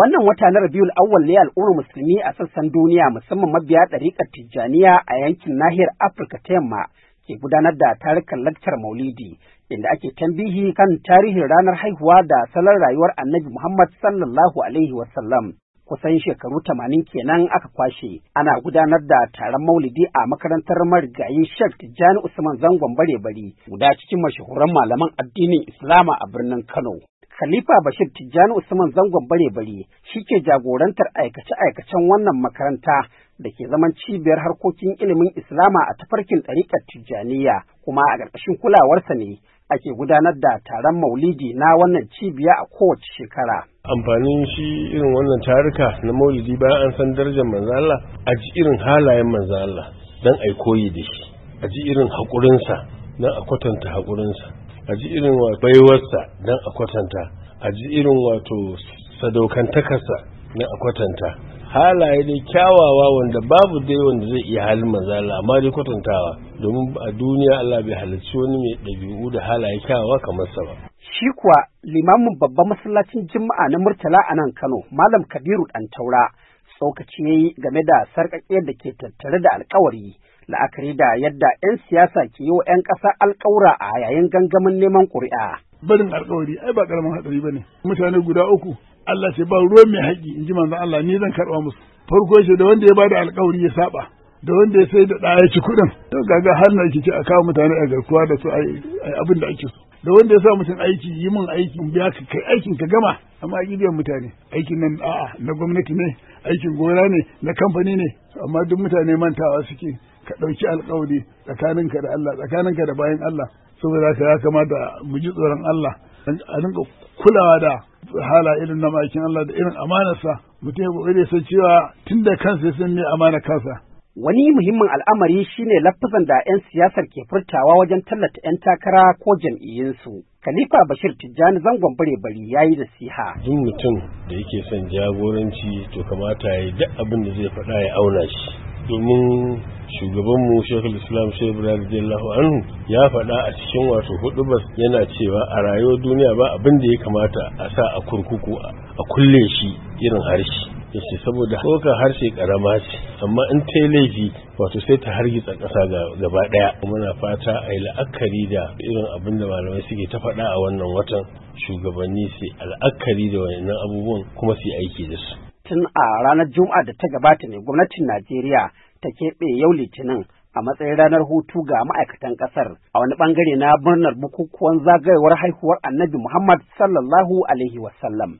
wannan wata na Rabiul Awwal ne al'ummar musulmi a sassan duniya musamman mabiya ɗariƙar Tijjaniya a yankin nahiyar Afirka ta Yamma ke gudanar da tarukan lakcar Maulidi inda ake tambihi kan tarihin ranar haihuwa da salon rayuwar Annabi Muhammad sallallahu alaihi wasallam. Kusan shekaru 80 kenan aka kwashe ana gudanar da taron Maulidi a makarantar marigayi Sheikh Tijjani Usman Zangon Bare-bari, guda cikin mashahuran malaman addinin Islama a birnin Kano. Khalifa Bashir Tijjani Usman Zangon Bare-bari shi ke jagorantar aikace-aikacen wannan makaranta da ke zaman cibiyar harkokin ilimin Islama a tafarkin ɗariƙar Tijjaniya, kuma a ƙarƙashin kulawarsa ne ake gudanar da taron Maulidi na wannan cibiya a kowace shekara. Amfanin shi irin wannan taruka na Maulidi bayan an san darajar manzo Allah, a ji irin halayen manzo Allah dan ai koyi da shi, a ji irin haƙurinsa dan a kwatanta haƙurinsa, a ji irin baiwarsa dan a kwatanta, a ji irin wato sadaukantakarsa dan a kwatanta. Halaye dai kyawawa wanda babu dai wanda zai iya halin manzo Allah, amma dai kwatantawa, domin a duniya Allah bai halarci wani mai ɗabi'u da halaye kyawawa kamar sa ba. Shi kuwa limamin babban masallacin Juma'a na Murtala a nan Kano, Malam Kabiru Ɗantaura, tsokaci yayi game da sarƙaƙiyar da ke tattare da alƙawari, la'akari da yadda 'yan siyasa ke yi wa 'yan ƙasa alƙawura a yayin gangamin neman ƙuri'a. Barin alƙawari ai ba ƙaramin hatsari ba ne. Mutane guda uku Allah ce ba ruwan mai haƙi, in ji manzon Allah, ni zan karɓa musu. Farko shi da wanda ya bada alƙawari ya saba, da wanda ya sai da ɗaya ci kuɗin. To kaga har na ce a kawo mutane a garkuwa da su ai abin da ake so. Da wanda ya sa mutum aiki, yi min aiki, in biya ka kai aikin ka gama, amma a biyan mutane. Aikin nan a'a na gwamnati ne, aikin gona ne, na kamfani ne, amma duk mutane mantawa suke. Ka ɗauki alƙawari tsakaninka da Allah, tsakaninka da bayan Allah. Saboda haka ya kamata mu ji tsoron Allah, a rinka kulawa da hala irin na makin Allah da irin amanarsa, mutum ya kokari san cewa tun da kansa ya san me amana kansa. Wani muhimmin al'amari shine lafazan da 'yan siyasar ke furtawa wajen tallata 'yan takara ko jam'iyyunsu. Khalifa Bashir Tijjani Zangon Bare-bari ya yi nasiha. Duk mutum da yake son jagoranci to kamata ya yi duk abin da zai faɗa ya auna shi. Domin shugabanmu Sheikhul Islam Sheikh Ibrahim radiyallahu anhu ya faɗa a cikin wato hudubar yana cewa a rayuwar duniya ba abin da ya kamata a sa a kurkuku a kulle shi irin harshe. Yace saboda kokar harshe karama ce, amma in ta laifi wato sai ta hargitsa ƙasa gaba ɗaya. Muna fata a yi la'akari da irin abin da malamai suke ta faɗa a wannan watan, shugabanni su la'akari da wannan abubuwan kuma su yi aiki da su. Tun a ranar Juma'a da ta gabata ne gwamnatin Najeriya ta keɓe yau Litinin a matsayin ranar hutu ga ma'aikatan ƙasar a wani ɓangare na murnar bukukuwan zagayowar haihuwar Annabi Muhammad sallallahu alaihi wasallam.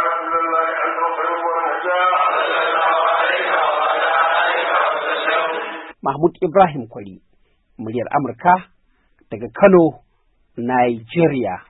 Mahmud Ibrahim Kwari, muryar Amurka daga Kano, Nigeria.